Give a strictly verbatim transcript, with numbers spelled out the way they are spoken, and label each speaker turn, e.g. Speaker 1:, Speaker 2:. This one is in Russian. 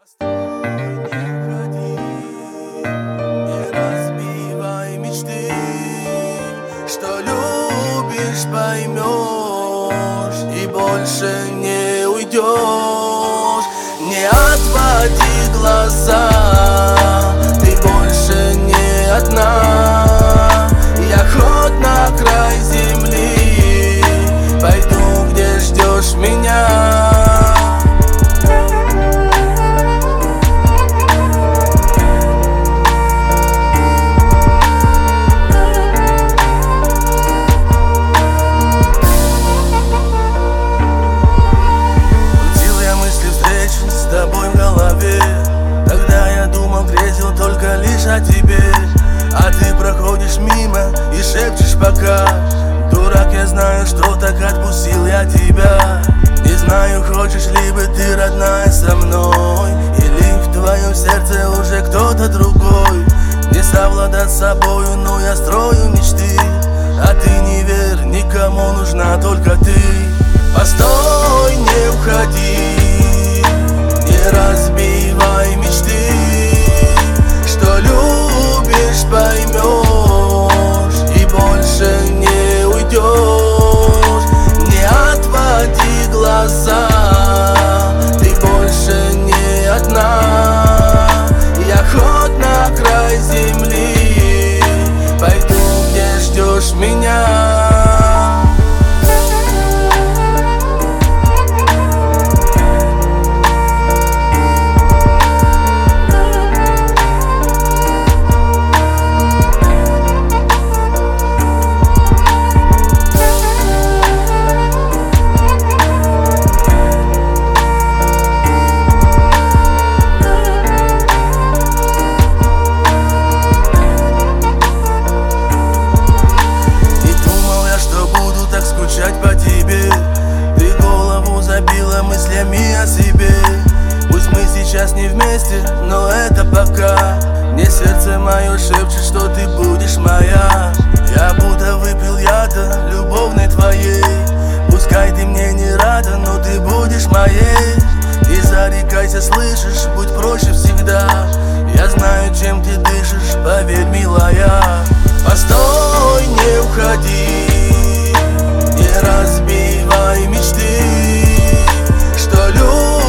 Speaker 1: Не уходи, не разбивай мечты, что любишь, поймешь и больше не уйдешь. Не отводи глаза, ты больше не одна. Я хоть на край земли пойду, где ждешь меня. С тобой в голове, тогда я думал, грезил только лишь о тебе. А ты проходишь мимо и шепчешь пока. Дурак, я знаю, что так отпустил я тебя. Не знаю, хочешь ли бы ты, родная, со мной, или в твоем сердце уже кто-то другой. Не совладать с собою, но я строю мечты. А ты не верь, никому нужна только ты. Постой, не уходи, не разбивай мечты, что любишь, поймешь и больше не уйдешь. Не отводи глаза, ты больше не одна. Я хоть на край земли пойду, где ждешь меня. По тебе ты голову забила мыслями о себе. Пусть мы сейчас не вместе, но это пока. Мне сердце мое шепчет, что ты будешь моя. Я будто выпил яда любовной твоей. Пускай ты мне не рада, но ты будешь моей. Не зарекайся, слышишь, будь проще всегда. Я знаю, чем ты дышишь, поверь, милая. Постой, не уходи, не разбивай мечты, что любишь.